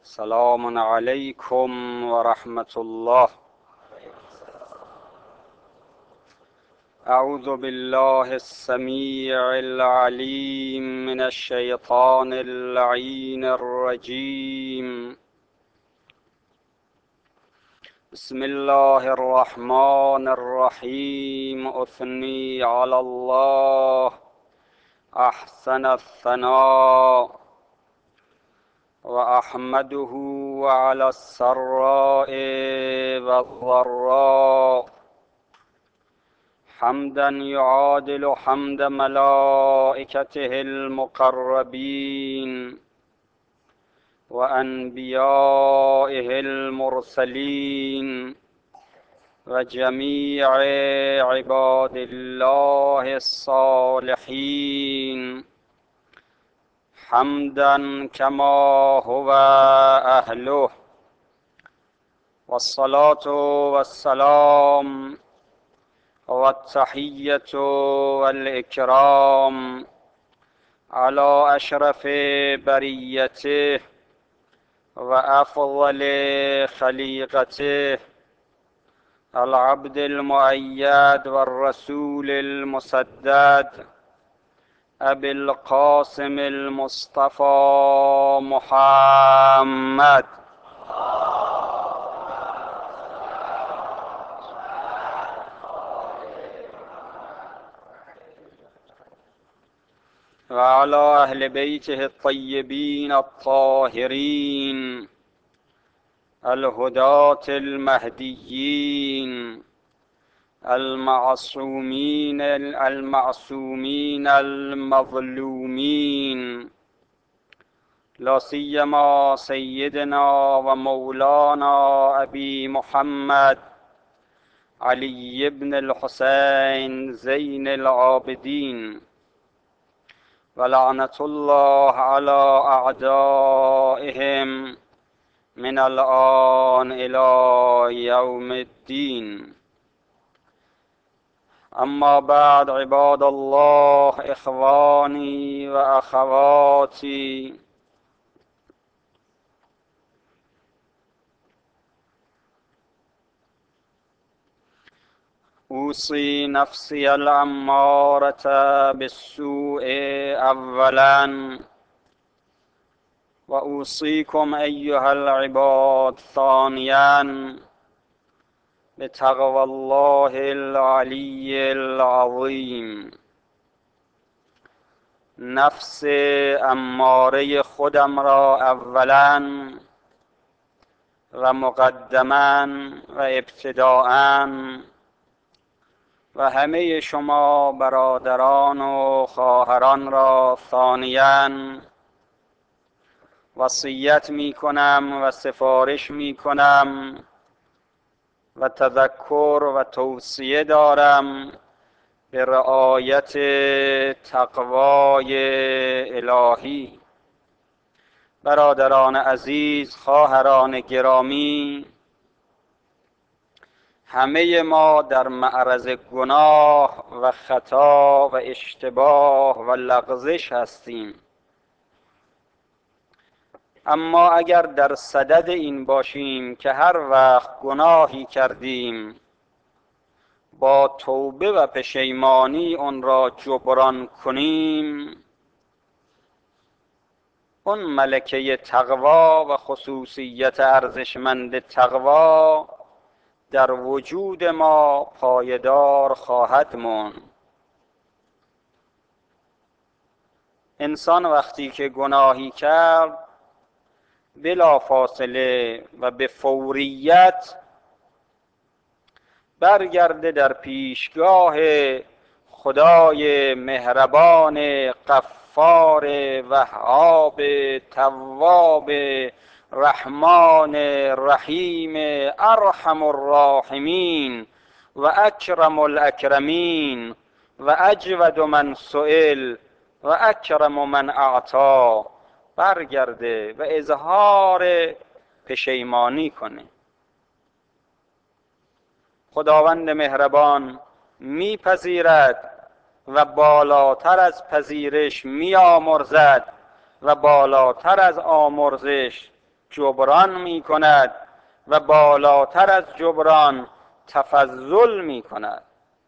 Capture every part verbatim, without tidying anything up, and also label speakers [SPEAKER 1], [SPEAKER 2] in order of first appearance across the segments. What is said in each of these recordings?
[SPEAKER 1] سلام علیکم و رحمت الله. اعوذ بالله السمیع العلیم من الشیطان اللعین الرجیم. بسم الله الرحمن الرحیم. اثنی علی الله احسن الثناء و احمده علی السراء و الضراء حمدا یعادل حمد ملائکته المقربین و انبیائه المرسلین و جمیع عباد الله الصالحین حمدا کما هو اهله. والصلاة والسلام والتحیة والإکرام على اشرف بریته و افضل خلیقته العبد المؤید والرسول المسدد ابي القاسم المصطفى محمد وعلى أهل بيته الطيبين الطاهرين الهداة المهديين المعصومين المعصومين المظلومين، لا سيما سيدنا ومولانا أبي محمد علي بن الحسين زين العابدين، ولعنة الله على أعدائهم من الآن إلى يوم الدين. اما بعد، عباد الله، اخوانی و اخواتی، اوصی نفسی الامارة بالسوء اولا و اوصیکم ایها العباد ثانیا بتقوى الله العلی العظیم. نفس اماره خودم را اولا و مقدما و ابتداء و همه شما برادران و خواهران را ثانیا وصیت می کنم و سفارش می کنم و تذکر و توصیه دارم به رعایت تقوای الهی. برادران عزیز، خواهران گرامی، همه ما در معرض گناه و خطا و اشتباه و لغزش هستیم، اما اگر در صدد این باشیم که هر وقت گناهی کردیم با توبه و پشیمانی آن را جبران کنیم، اون ملکه تقوا و خصوصیت ارزشمند تقوا در وجود ما پایدار خواهد ماند. انسان وقتی که گناهی کرد بلا فاصله و به فوریت برگرده در پیشگاه خدای مهربان غفار وهاب تواب رحمان رحیم ارحم الراحمین و اکرم الاکرمین و اجود من سئل و اکرم من اعطا برگرده و اظهار پشیمانی کنه. خداوند مهربان میپذیرد و بالاتر از پذیرش میآمرزد و بالاتر از آمرزش جبران می کند و بالاتر از جبران تفضل می کند.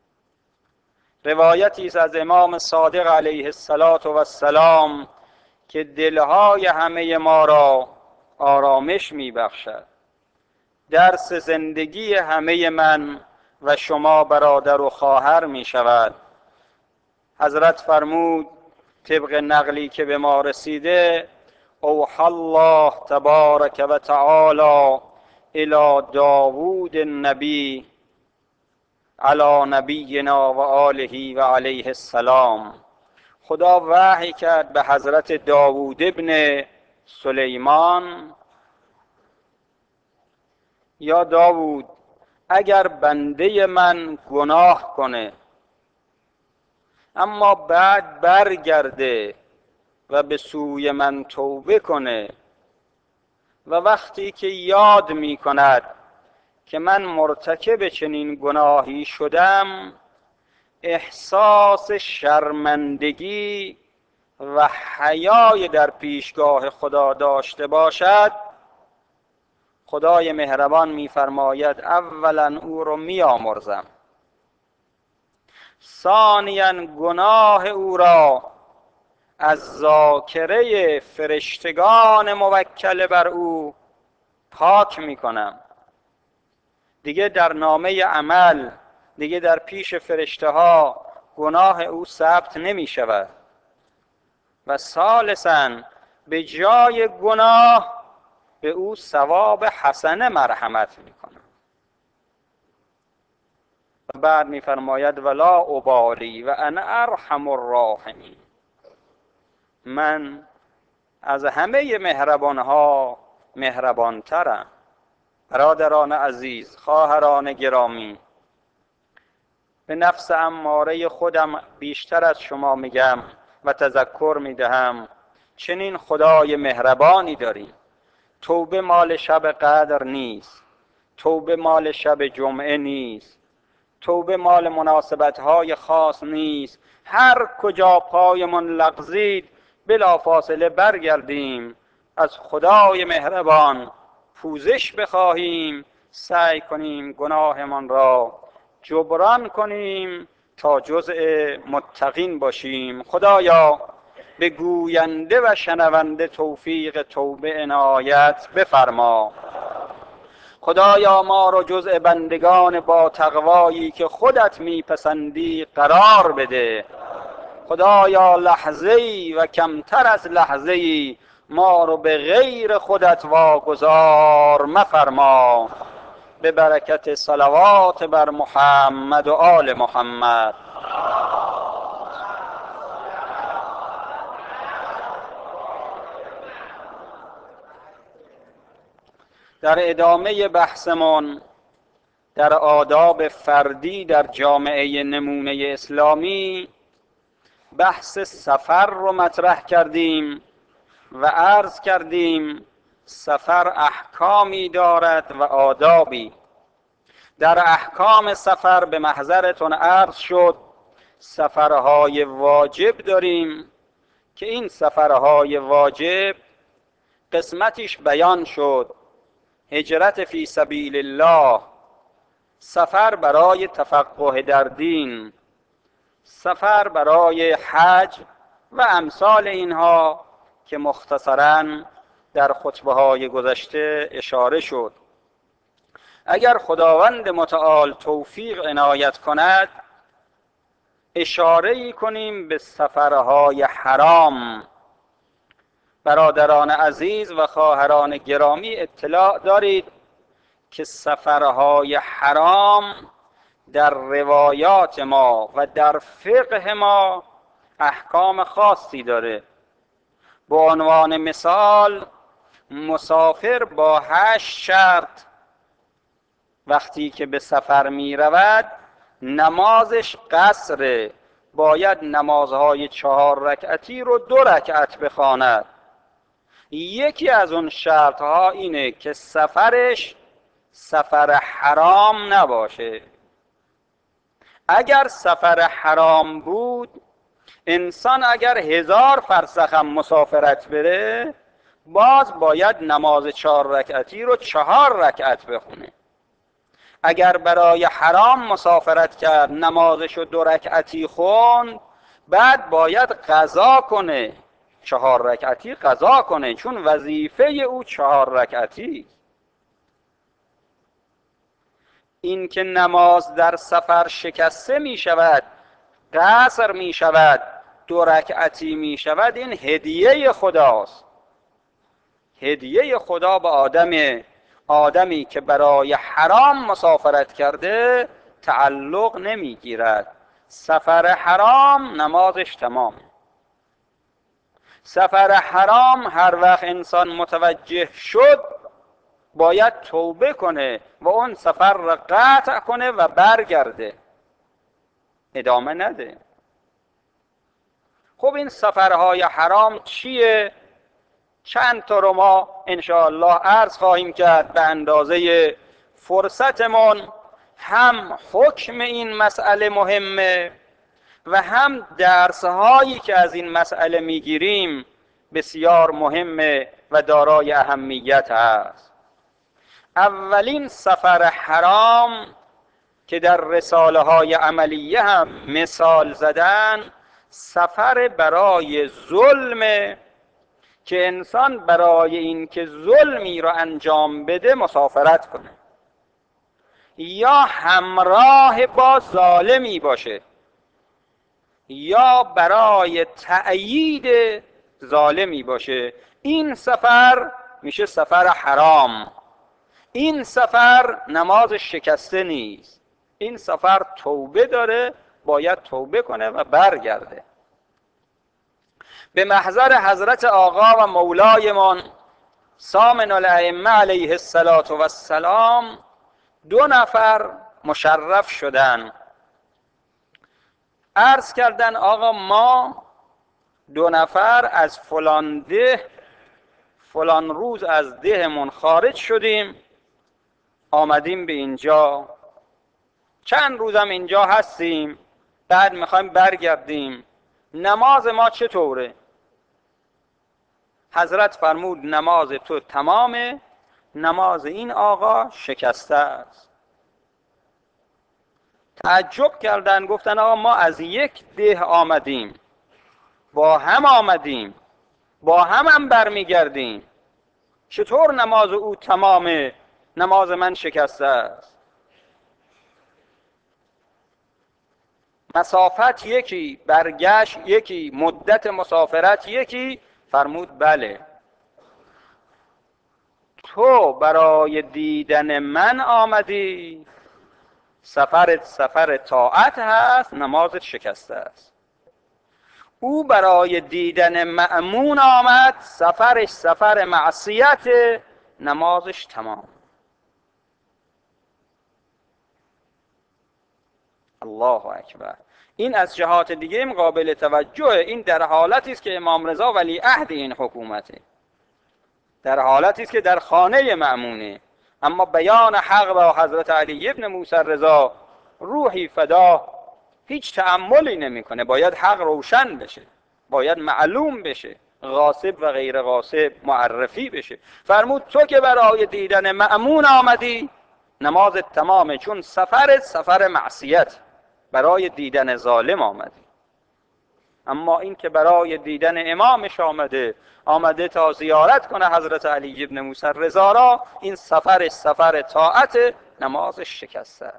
[SPEAKER 1] روایتی است از امام صادق علیه السلام که دلهای همه ما را آرامش می بخشد. درس زندگی همه من و شما برادر و خواهر می شود. حضرت فرمود طبق نقلی که به ما رسیده: اوحی الله تبارک و تعالی الی داوود النبی علی نبینا و آله و علیه السلام. خدا وحی کرد به حضرت داوود ابن سلیمان: یا داوود، اگر بنده من گناه کنه اما بعد برگرده و به سوی من توبه کنه و وقتی که یاد می کند که من مرتکب چنین گناهی شدم احساس شرمندگی و حیای در پیشگاه خدا داشته باشد، خدای مهربان می‌فرماید اولا او رو می‌آمرزم، ثانیاً گناه او را از ذاکره فرشتگان موکل بر او پاک می‌کنم. دیگه در نامه عمل، دیگه در پیش فرشته ها گناه او ثبت نمی شود. و ثالثاً به جای گناه به او ثواب حسنه مرحمت می کنم. و بعد می فرماید ولا ابالی و انا ارحم الراحمین، من از همه مهربانها مهربانترم. برادران عزیز، خواهران گرامی، به نفس اماره خودم بیشتر از شما میگم و تذکر میدهم چنین خدای مهربانی داریم. توبه مال شب قدر نیست، توبه مال شب جمعه نیست، توبه مال مناسبت‌های خاص نیست. هر کجا پایمان لغزید بلافاصله برگردیم از خدای مهربان پوزش بخواهیم، سعی کنیم گناهمان را جبران کنیم تا جزء متقین باشیم. خدایا به گوینده و شنونده توفیق توبه عنایت بفرما. خدایا ما رو جزء بندگان با تقوایی که خودت میپسندی قرار بده. خدایا لحظه‌ای و کمتر از لحظه‌ای ما رو به غیر خودت واگذار مفرما. به برکت صلوات بر محمد و آل محمد. در ادامه بحثمون در آداب فردی در جامعه نمونه اسلامی بحث سفر رو مطرح کردیم و عرض کردیم سفر احکامی دارد و آدابی. در احکام سفر به محضرتون عرض شد سفرهای واجب داریم که این سفرهای واجب قسمتش بیان شد: هجرت فی سبیل الله، سفر برای تفقه در دین، سفر برای حج و امثال اینها که مختصراً در خطبه‌های گذشته اشاره شد. اگر خداوند متعال توفیق عنایت کند اشاره‌ای کنیم به سفرهای حرام. برادران عزیز و خواهران گرامی اطلاع دارید که سفرهای حرام در روایات ما و در فقه ما احکام خاصی داره. به عنوان مثال مسافر با هشت شرط وقتی که به سفر می رود نمازش قصره، باید نمازهای چهار رکعتی رو دو رکعت بخواند. یکی از اون شرط ها اینه که سفرش سفر حرام نباشه. اگر سفر حرام بود انسان اگر هزار فرسخ هم مسافرت بره باز باید نماز چهار رکعتی رو چهار رکعت بخونه. اگر برای حرام مسافرت کرد، نمازش رو دو رکعتی خوند، بعد باید قضا کنه، چهار رکعتی قضا کنه، چون وظیفه او چهار رکعتی. این که نماز در سفر شکسته می شود، قصر می شود، دو رکعتی می شود، این هدیه خداست. هدیه خدا به آدم آدمی که برای حرام مسافرت کرده تعلق نمی گیرد. سفر حرام نمازش تمام. سفر حرام هر وقت انسان متوجه شد باید توبه کنه و اون سفر را قطع کنه و برگرده، ادامه نده. خب این سفرهای حرام چیه؟ چند تا رو ما انشاءالله عرض خواهیم کرد به اندازه فرصتمون. هم حکم این مسئله مهمه و هم درسهایی که از این مسئله میگیریم بسیار مهمه و دارای اهمیت است. اولین سفر حرام که در رساله های عملیه هم مثال زدن، سفر برای ظلم، که انسان برای اینکه ظلمی را انجام بده مسافرت کنه یا همراه با ظالمی باشه یا برای تأیید ظالمی باشه. این سفر میشه سفر حرام. این سفر نماز شکسته نیست. این سفر توبه داره، باید توبه کنه و برگرده. به محضر حضرت آقا و مولایمان سامن الائمه علیه السلام دو نفر مشرف شدن. عرض کردن آقا ما دو نفر از فلان ده فلان روز از دهمون خارج شدیم، آمدیم به اینجا، چند روزم اینجا هستیم، بعد میخوایم برگردیم، نماز ما چطوره؟ حضرت فرمود نماز تو تمامه، نماز این آقا شکسته است. تعجب کردن، گفتن آقا ما از یک ده آمدیم، با هم آمدیم، با هم هم برمیگردیم، چطور نماز او تمامه، نماز من شکسته است؟ مسافت یکی، برگشت یکی، مدت مسافرت یکی. فرمود بله، تو برای دیدن من آمدی، سفرت سفر طاعت هست، نمازت شکسته است. او برای دیدن مأمون آمد، سفرش سفر معصیت، نمازش تمام. الله اکبر. این از جهات دیگه قابل توجهه. این در حالتی است که امام رضا ولی عهد این حکومته، در حالتی است که در خانه مأمونه، اما بیان حق را حضرت علی ابن موسی رضا روحی فدا هیچ تأملی نمیکنه. باید حق روشن بشه، باید معلوم بشه، غاصب و غیر غاصب معرفی بشه. فرمود تو که برای دیدن مأمون آمدی، نمازت تمامه، چون سفرت سفر معصیت، برای دیدن ظالم آمدی. اما این که برای دیدن امامش آمده، آمده تا زیارت کنه حضرت علی ابن موسی رضا را، این سفر سفر طاعت، نمازش شکسته.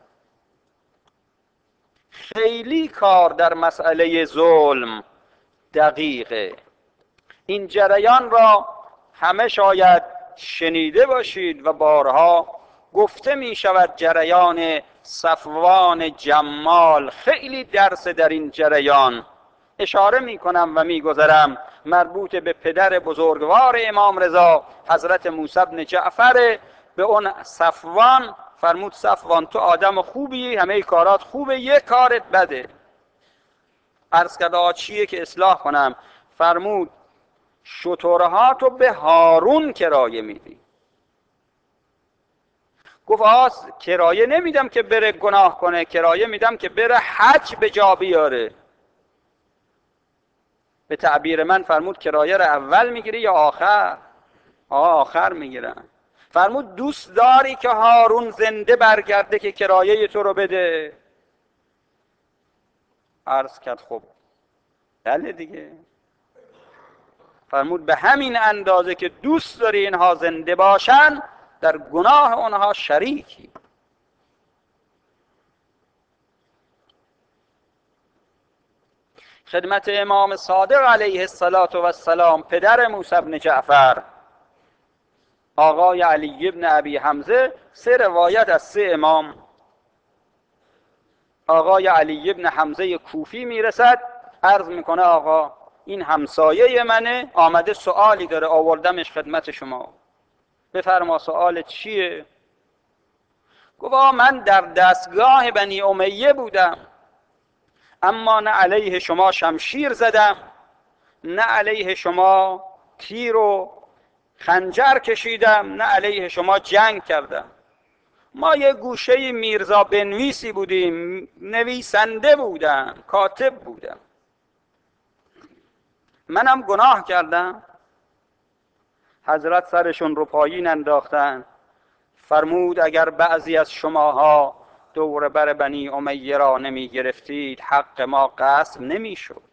[SPEAKER 1] خیلی کار در مسئله ظلم دقیقه. این جریان را همه شاید شنیده باشید و بارها گفته می شود. جریان صفوان جمال، خیلی درس در این جریان اشاره می کنم و می گذرم، مربوط به پدر بزرگوار امام رضا حضرت موسی بن جعفر. به اون صفوان فرمود صفوان تو آدم خوبی، همه کارات خوبه، یک کارت بده. عرض کرده چیه که اصلاح کنم؟ فرمود شترها تو به هارون کرایه میدی. گفت آس کرایه نمیدم که بره گناه کنه، کرایه میدم که بره حج به جا بیاره. به تعبیر من فرمود کرایه رو اول میگیری یا آخر؟ آخر میگیرن. فرمود دوست داری که هارون زنده برگرده که کرایه تو رو بده؟ عرض کرد خب بله دیگه. فرمود به همین اندازه که دوست داری اینها زنده باشن در گناه اونها شریکی. خدمت امام صادق علیه السلام پدر موسی بن جعفر، آقای علی ابن ابی حمزه، سه روایت از سه امام. آقای علی ابن حمزه کوفی میرسد، عرض میکنه آقا این همسایه منه، آمده سوالی داره، آوردمش خدمت شما. بفرما سوال چیه؟ گفت من در دستگاه بنی امیه بودم، اما نه علیه شما شمشیر زدم، نه علیه شما تیر و خنجر کشیدم، نه علیه شما جنگ کردم. ما یه گوشه میرزا بنویسی بودیم، نویسنده بودم، کاتب بودم. منم گناه کردم؟ حضرت سرشون رو پایین انداختن. فرمود اگر بعضی از شماها دور بر بنی امیه را نمی گرفتید حق ما غصب نمی شد.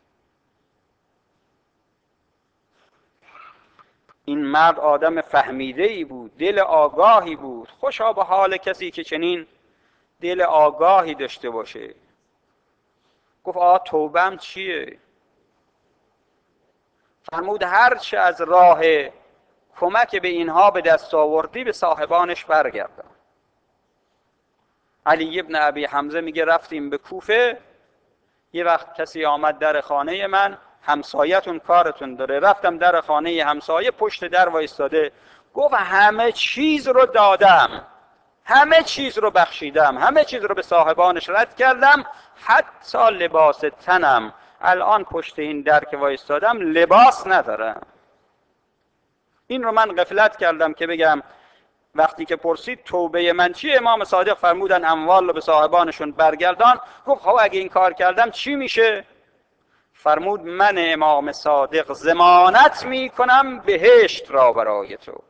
[SPEAKER 1] این مرد آدم فهمیده ای بود، دل آگاهی بود. خوشا به حال کسی که چنین دل آگاهی داشته باشه. گفت آه توبم چیه؟ فرمود هرچه از راه کمک به اینها به دست آوردی به صاحبانش برگردن. علی ابن ابی حمزه میگه رفتیم به کوفه، یه وقت کسی آمد در خانه من، همسایتون کارتون داره. رفتم در خانه همسایه، پشت در وایستاده. گفت همه چیز رو دادم، همه چیز رو بخشیدم، همه چیز رو به صاحبانش رد کردم، حتی لباس تنم. الان پشت این در که وایستادم لباس ندارم. این رو من غفلت کردم که بگم. وقتی که پرسید توبه من چیه، امام صادق فرمودن اموال رو به صاحبانشون برگردان. گفت خب اگه این کار کردم چی میشه؟ فرمود من امام صادق ضمانت میکنم بهشت را برای تو.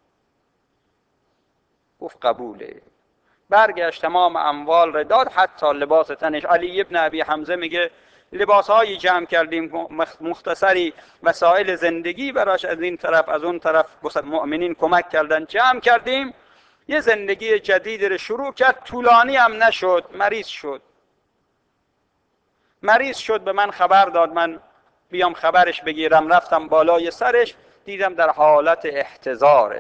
[SPEAKER 1] گفت قبوله. برگشت تمام اموال را داد، حتی لباس تنش. علی ابن ابی حمزه میگه لباسهایی جمع کردیم مختصری، وسایل زندگی براش از این طرف از اون طرف مؤمنین کمک کردن، جمع کردیم. یه زندگی جدید رو شروع کرد، طولانی هم نشد، مریض شد. مریض شد، به من خبر داد، من بیام خبرش بگیرم. رفتم بالای سرش، دیدم در حالت احتضاره.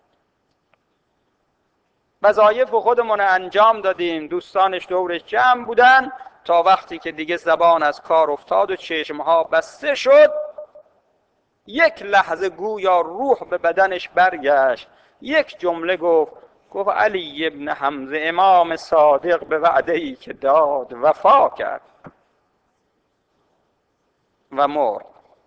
[SPEAKER 1] وظایف خودمون انجام دادیم، دوستانش دورش جمع بودن، تا وقتی که دیگه زبان از کار افتاد و چشمها بسته شد، یک لحظه گویا روح به بدنش برگشت. یک جمله گفت، گفت علی ابن حمزه امام صادق به وعده‌ای که داد وفا کرد و مرد.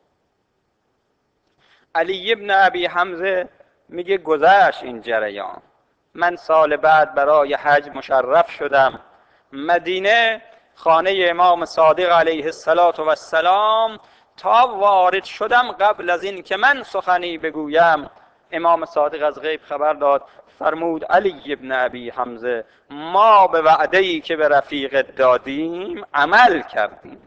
[SPEAKER 1] علی ابن ابی حمزه میگه گذشت این جریان. من سال بعد برای حج مشرف شدم مدینه، خانه امام صادق علیه السلام. تا وارد شدم، قبل از این که من سخنی بگویم، امام صادق از غیب خبر داد. فرمود علی ابن ابی حمزه ما به وعده‌ای که به رفیق دادیم عمل کردیم.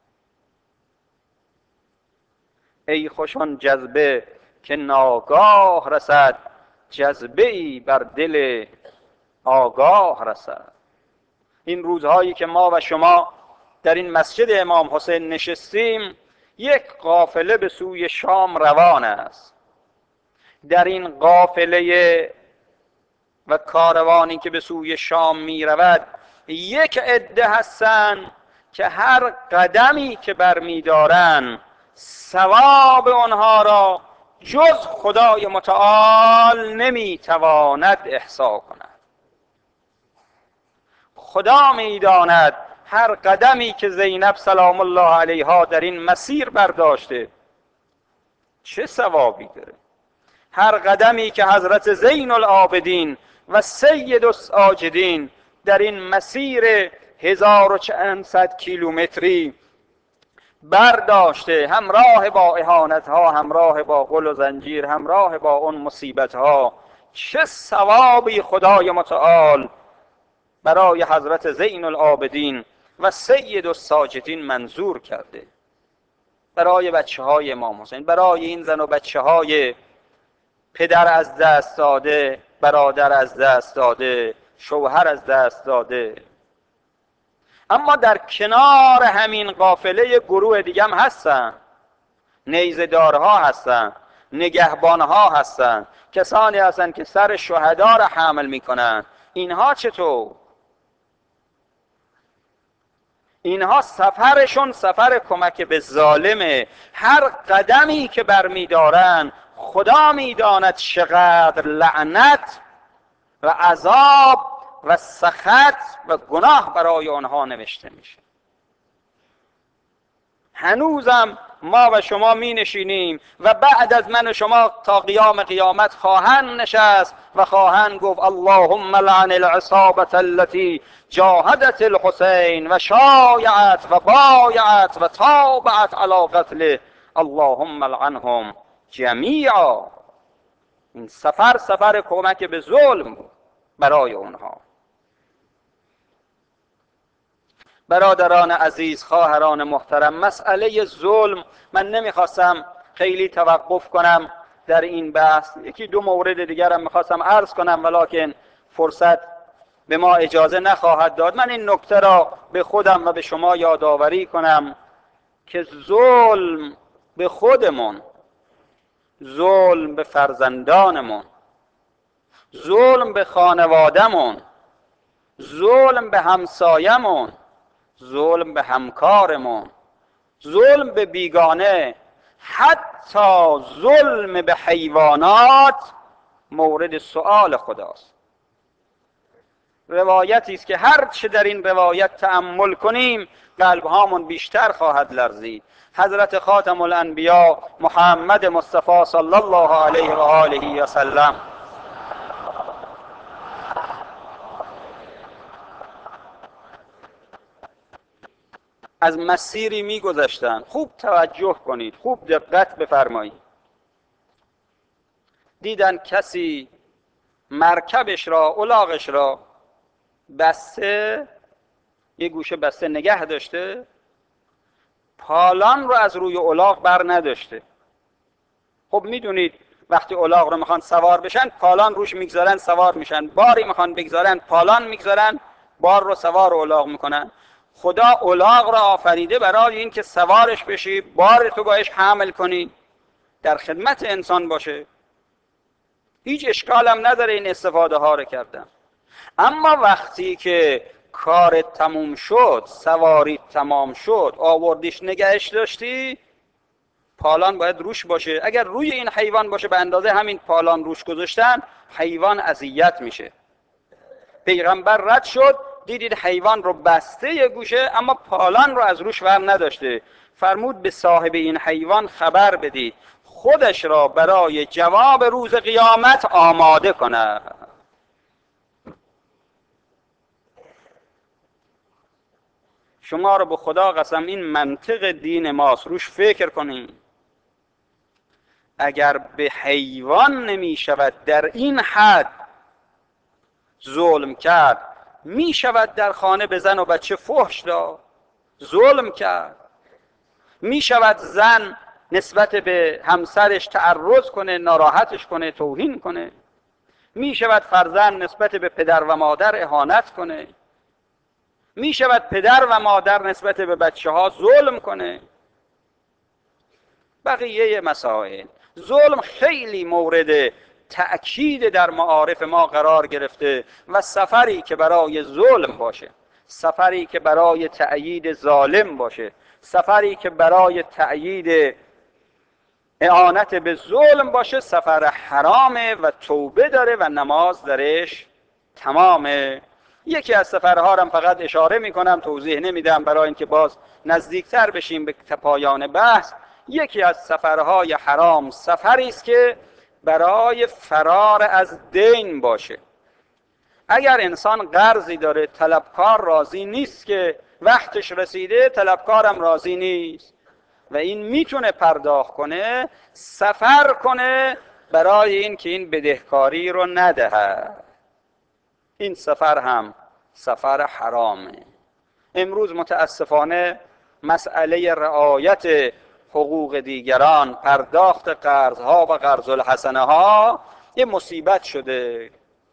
[SPEAKER 1] ای خوشان جذبه که ناگاه رسد، جذبه ای بر دل آگاه رسد. این روزهایی که ما و شما در این مسجد امام حسین نشستیم، یک قافله به سوی شام روان است. در این قافله و کاروانی که به سوی شام می رود، یک عده هستند که هر قدمی که برمی دارن ثواب آنها را جز خدای متعال نمی تواند احصا کند. خدا می داند هر قدمی که زینب سلام الله علیها در این مسیر برداشته چه ثوابی داره. هر قدمی که حضرت زین العابدین و سید الساجدین در این مسیر هزار و چند صد کیلومتری برداشته، همراه با اهانت ها، همراه با غل و زنجیر، همراه با اون مصیبت ها، چه ثوابی خدای متعال برای حضرت زین العابدین و سید الساجدین منظور کرده، برای بچه های امام حسین، برای این زن و بچه های پدر از دست داده، برادر از دست داده، شوهر از دست داده. اما در کنار همین قافله گروه دیگه هم هستن، نیزه‌دارها هستن، نگهبانها هستن، کسانی هستن که سر شهدا را حمل میکنن. اینها چطور؟ اینها سفرشون سفر کمک به ظالمه. هر قدمی که برمیدارن خدا میداند چقدر لعنت و عذاب و سخط و گناه برای آنها نوشته میشه. هنوزم ما و شما می نشینیم و بعد از من و شما تا قیام قیامت خواهند نشست و خواهند گفت اللهم لعن العصابة التي جاهدت الحسین و شایعت و بایعت و تابعت على قتله اللهم لعنهم جمیعا. این سفر سفر کمک به ظلم بود برای اونها. برادران عزیز، خواهران محترم، مسئله ظلم من نمیخواستم خیلی توقف کنم در این بحث. یکی دو مورد دیگر هم میخواستم عرض کنم ولکن فرصت به ما اجازه نخواهد داد. من این نکته را به خودم و به شما یادآوری کنم که ظلم به خودمون، ظلم به فرزندانمون، ظلم به خانوادهمون، ظلم به همسایمون، ظلم به همکارمون، ظلم به بیگانه، حتی ظلم به حیوانات مورد سؤال خداست. روایتی است که هر چه در این روایت تأمل کنیم قلب هامون بیشتر خواهد لرزید. حضرت خاتم الانبیا محمد مصطفی صلی الله علیه و آله و سلم از مسیری می گذشتن. خوب توجه کنید، خوب دقت بفرمایید. دیدن کسی مرکبش را، الاغش را بسته، یه گوشه بسته نگه داشته، پالان رو از روی الاغ بر نداشته. خب میدونید وقتی الاغ رو میخوان سوار بشن پالان روش میگذارن سوار میشن، باری میخوان بگذارن پالان میگذارن بار رو سوار الاغ میکنن. خدا الاغ را آفریده برای این که سوارش بشی، بار تو باش حمل کنی، در خدمت انسان باشه. هیچ اشکال هم نداره این استفاده ها رو کردن. اما وقتی که کارت تموم شد، سواری تمام شد، آوردیش نگهش داشتی، پالان باید روش باشه. اگر روی این حیوان باشه به اندازه همین پالان روش گذاشتن، حیوان اذیت میشه. پیغمبر رد شد، دیدید حیوان رو بسته یه گوشه اما پالان رو از روش ور نداشته. فرمود به صاحب این حیوان خبر بدید خودش را برای جواب روز قیامت آماده کنه. شما رو به خدا قسم این منطق دین ماست، روش فکر کنید. اگر به حیوان نمی شود در این حد ظلم کرد، می شود در خانه به زن و بچه فحش داد، ظلم کرد. می شود زن نسبت به همسرش تعرض کنه، ناراحتش کنه، توهین کنه. می شود فرزند نسبت به پدر و مادر اهانت کنه. می شود پدر و مادر نسبت به بچه ها ظلم کنه. بقیه مسائل ظلم خیلی مورد تأکید در معارف ما قرار گرفته و سفری که برای ظلم باشه، سفری که برای تأیید ظالم باشه، سفری که برای تأیید اعانت به ظلم باشه، سفر حرامه و توبه داره و نماز درش تمامه. یکی از سفرها رو فقط اشاره میکنم، توضیح نمیدم برای اینکه باز نزدیکتر بشیم به پایان بحث. یکی از سفرهای حرام سفری است که برای فرار از دین باشه. اگر انسان قرضی داره، طلبکار راضی نیست که وقتش رسیده، طلبکارم راضی نیست، و این میتونه پرداخت کنه، سفر کنه برای این که این بدهکاری رو ندهه. این سفر هم سفر حرامه. امروز متاسفانه مسئله رعایت حقوق دیگران، پرداخت قرضها و قرض الحسنه ها یه مصیبت شده.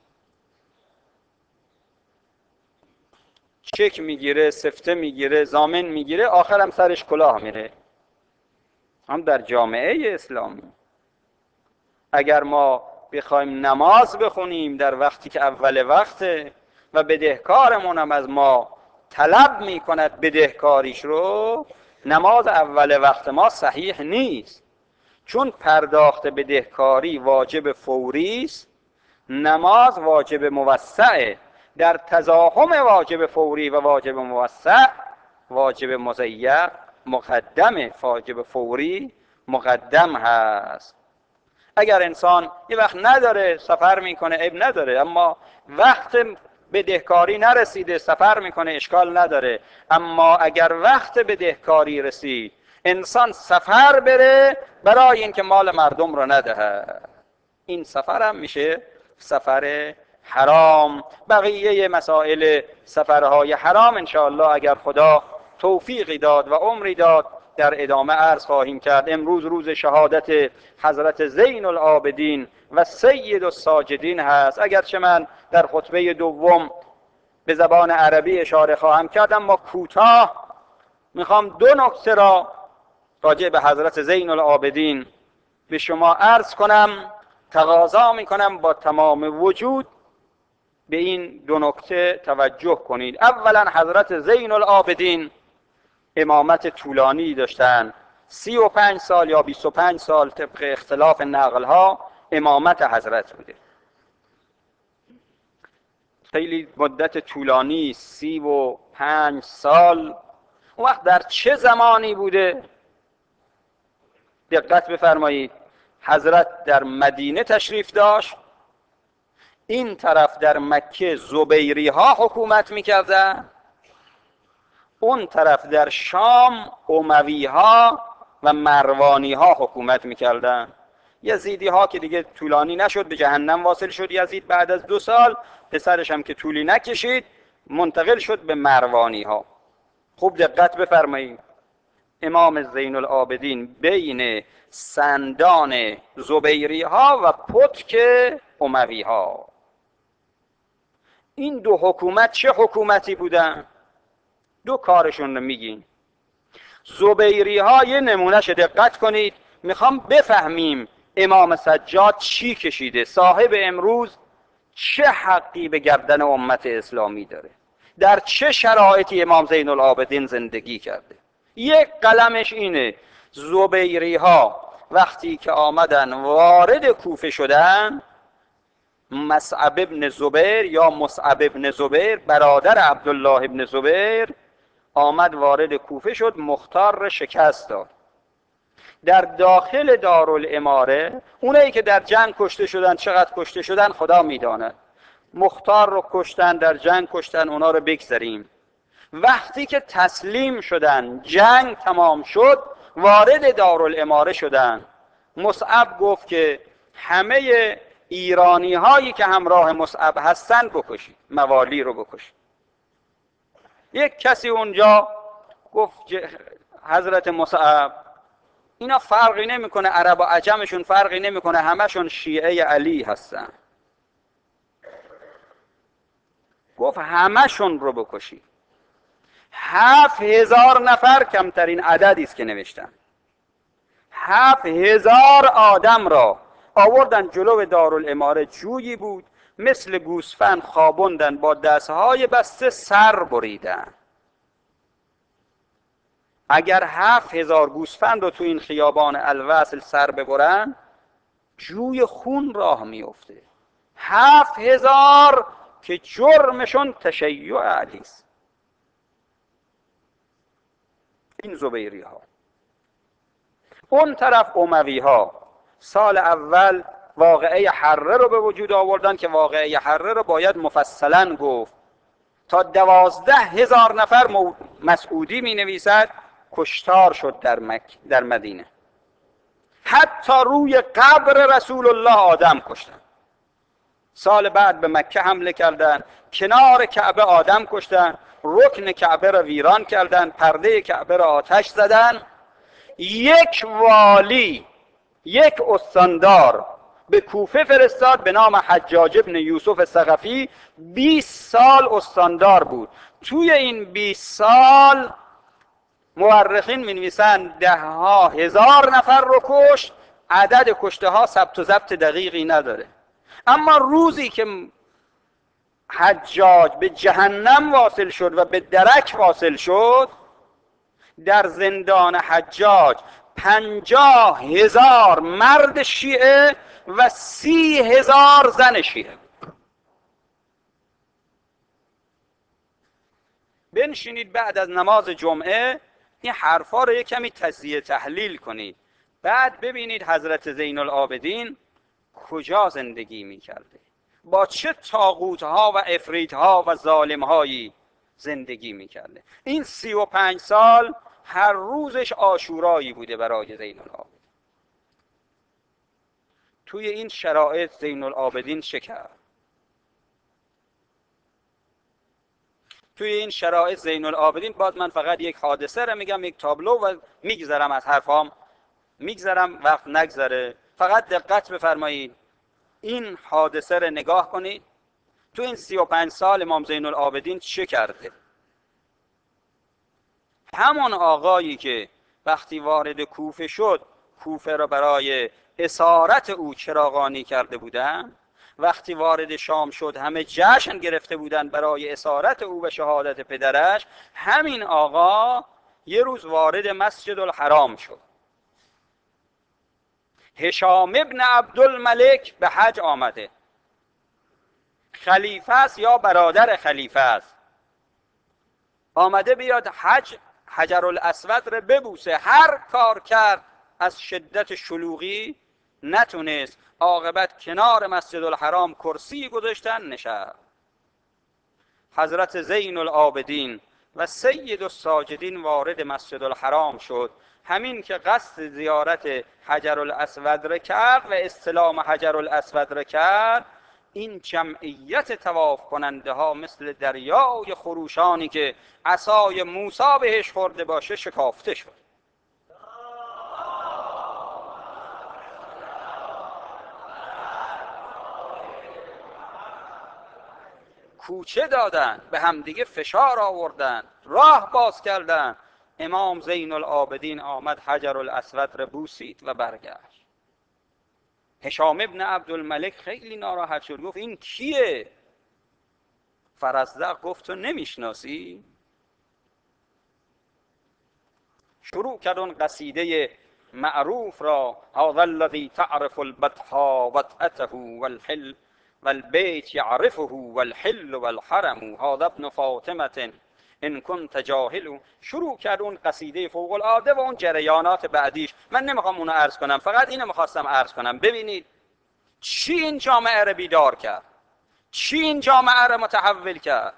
[SPEAKER 1] چک میگیره، سفته میگیره، ضامن میگیره، آخر هم سرش کلاه میره. هم در جامعه اسلامی اگر ما بخوایم نماز بخونیم در وقتی که اول وقته و بدهکارمون هم از ما طلب میکند بدهکاریش رو، نماز اول وقت ما صحیح نیست، چون پرداخت بدهکاری واجب فوری است، نماز واجب موسعه. در تزاحم واجب فوری و واجب موسع، واجب مضیق مقدمه، واجب فوری مقدم هست. اگر انسان یه وقت نداره سفر میکنه عیب نداره، اما وقت بدهکاری نرسیده سفر میکنه اشکال نداره. اما اگر وقت بدهکاری رسید انسان سفر بره برای اینکه مال مردم رو ندهه، این سفر هم میشه سفر حرام. بقیه مسائل سفرهای حرام انشاءالله اگر خدا توفیقی داد و عمری داد در ادامه عرض خواهیم کرد. امروز روز شهادت حضرت زین العابدین و سید الساجدین هست. اگرچه من در خطبه دوم به زبان عربی اشاره خواهم کرد، اما کوتاه میخوام دو نکته را راجع به حضرت زین العابدین به شما عرض کنم. تقاضا میکنم با تمام وجود به این دو نکته توجه کنید. اولا حضرت زین العابدین امامت طولانی داشتن، سی و پنج سال یا بیست و پنج سال طبق اختلاف نقل ها امامت حضرت بوده. خیلی مدت طولانی، سی و پنج سال. وقت در چه زمانی بوده؟ دقت بفرمایید. حضرت در مدینه تشریف داشت، این طرف در مکه زبیری ها حکومت میکردن، اون طرف در شام اموی ها و مروانی ها حکومت میکردن. یزیدی ها که دیگه طولانی نشد، به جهنم واصل شد یزید بعد از دو سال، پسرش هم که طولی نکشید منتقل شد به مروانی ها. خوب دقت بفرمایید. امام زین العابدین بین سندان زبیری ها و پتک اموی ها. این دو حکومت چه حکومتی بودن؟ دو کارشون رو میگین. زبیری ها یه نمونهش دقت کنید، میخوام بفهمیم امام سجاد چی کشیده، صاحب امروز چه حقی به گردن امت اسلامی داره، در چه شرایطی امام زین العابدین زندگی کرده. یک قلمش اینه. زبیری ها وقتی که آمدن وارد کوفه شدن، مصعب ابن زبیر یا مصعب ابن زبیر برادر عبدالله ابن زبیر آمد وارد کوفه شد، مختار را شکست داد. در داخل دارالاماره اونایی که در جنگ کشته شدن، چقدر کشته شدن خدا میداند، مختار رو کشتن، در جنگ کشتن، اونا رو بگذاریم. وقتی که تسلیم شدن، جنگ تمام شد، وارد دارالاماره شدن. مصعب گفت که همه ایرانی هایی که همراه مصعب هستن بکشید، موالی رو بکشید. یک کسی اونجا گفت حضرت مصعب اینا فرقی نمیکنه، عرب و عجمشون فرقی نمیکنه، همشون شیعه علی هستن. گفت همشون رو بکشید. هفت هزار نفر کمترین عددی است که نوشتن. هفت هزار آدم را آوردن جلو دارالاماره. جویی بود مثل گوسفند خوابوندن، با دستهای بسته سر بریدن. اگر هفت هزار گوسفند رو تو این خیابان الوصل سر ببرن، جوی خون راه میفته. هفت هزار که جرمشون تشیع علی است. این زبیری ها. اون طرف اموی ها سال اول واقعه حره رو به وجود آوردن که واقعه حره رو باید مفصلا گفت. تا دوازده هزار نفر مسعودی می نویسد کشتار شد در مکه، در مدینه. حتی روی قبر رسول الله آدم کشتن. سال بعد به مکه حمله کردند، کنار کعبه آدم کشتن، رکن کعبه را ویران کردند، پرده کعبه را آتش زدن. یک والی، یک استاندار به کوفه فرستاد به نام حجاج ابن یوسف ثقفی. بیست سال استاندار بود. توی این بیست سال مورخین می نویسند ده ها هزار نفر رو کشت. عدد کشته ها ثبت و ضبط دقیقی نداره، اما روزی که حجاج به جهنم واصل شد و به درک واصل شد، در زندان حجاج پنجاه هزار مرد شیعه و سی هزار زن شیعه. بنشینید بعد از نماز جمعه این حرفا رو یک کمی تجزیه تحلیل کنید، بعد ببینید حضرت زین العابدین کجا زندگی میکرده، با چه طاغوت‌ها و عفریت‌ها و ظالم‌هایی زندگی میکرده. این سی و پنج سال هر روزش عاشورایی بوده برای زین العابدین. توی این شرایط زین العابدین چه کرد؟ توی این شرایط زین العابدین، باز من فقط یک حادثه رو میگم، یک تابلو، و میگذرم از حرفام، میگذرم وقت نگذره. فقط دقت بفرمایید، این حادثه رو نگاه کنید. تو این سی و پنج سال امام زین العابدین چه کرده؟ همون آقایی که وقتی وارد کوفه شد، کوفه را برای اسارت او چراغانی کرده بودن، وقتی وارد شام شد همه جشن گرفته بودن برای اسارت او و شهادت پدرش، همین آقا یه روز وارد مسجد الحرام شد. هشام ابن عبدالملک به حج آمده، خلیفه است یا برادر خلیفه است، آمده بیاد حج، حجر الاسود رو ببوسه. هر کار کرد از شدت شلوغی نتونست، عاقبت کنار مسجد الحرام کرسی گذاشتن نشست. حضرت زین العابدین و سید الساجدین وارد مسجد الحرام شد. همین که قصد زیارت حجر الاسود را کرد و استلام حجر الاسود را کرد، این جمعیت طواف کننده ها مثل دریای خروشانی که عصای موسی بهش خورده باشه شکافته شد. کوچه دادن، به همدیگه فشار آوردن، راه باز کردن. امام زین العابدین آمد حجر الاسود را بوسید و برگشت. هشام ابن عبدالملک خیلی ناراحت شد، گفت این کیه؟ فرزدق گفت تو نمیشناسی؟ شروع کرد اون قصیده معروف را: هذا الذی تعرف البطحا وطأته والحل والبیت یعرفه والحل والحرم هذا ابن فاطمة ان كنت جاهل. شروع کرد اون قصیده فوق العاده و اون جریانات بعدیش. من نمیخوام اونو عرض کنم، فقط اینو میخواستم عرض کنم. ببینید چی این جامعه رو بیدار کرد، چی این جامعه رو متحول کرد.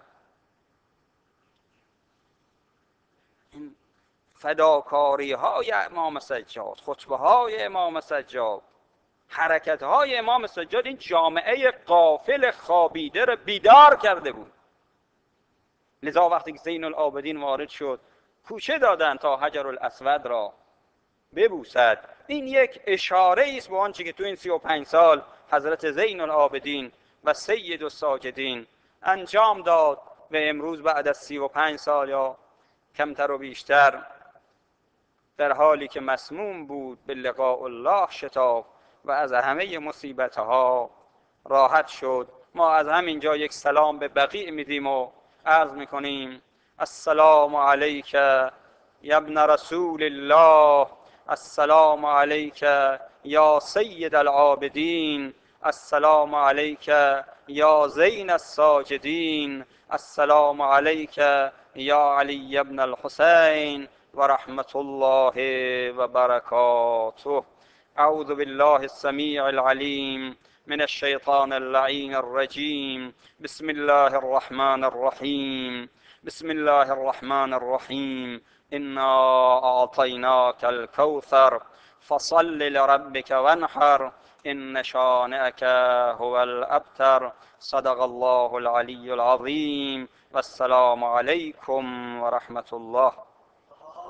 [SPEAKER 1] فداکاری های امام سجاد، خطبه های امام سجاد، حرکت های امام سجاد این جامعه غافل خوابیده رو بیدار کرده بود. لذا وقتی که زین العابدین وارد شد، کوچه دادن تا حجر الاسود را ببوسد. این یک اشاره است به آنچه که تو این سی و پنج سال حضرت زین العابدین و سید الساجدین انجام داد و امروز بعد از سی و پنج سال یا کمتر و بیشتر، در حالی که مسموم بود به لقاء الله شتاب و از همه مصیبتها راحت شد. ما از همینجا یک سلام به بقیع میدیم و عرض میکنیم: السلام علیک یا ابن رسول الله، السلام علیک یا سید العابدین، السلام علیک یا زین الساجدین، السلام علیک یا علی ابن الحسین و رحمت الله و برکاته. اعوذ بالله السمیع العلیم من الشیطان اللعین الرجیم. بسم الله الرحمن الرحیم. بسم الله الرحمن الرحیم. انا اعطیناک الكوثر فصل لربك وانحر ان شانئك هو الابتر. صدق الله العلی العظیم و السلام علیکم و رحمت الله.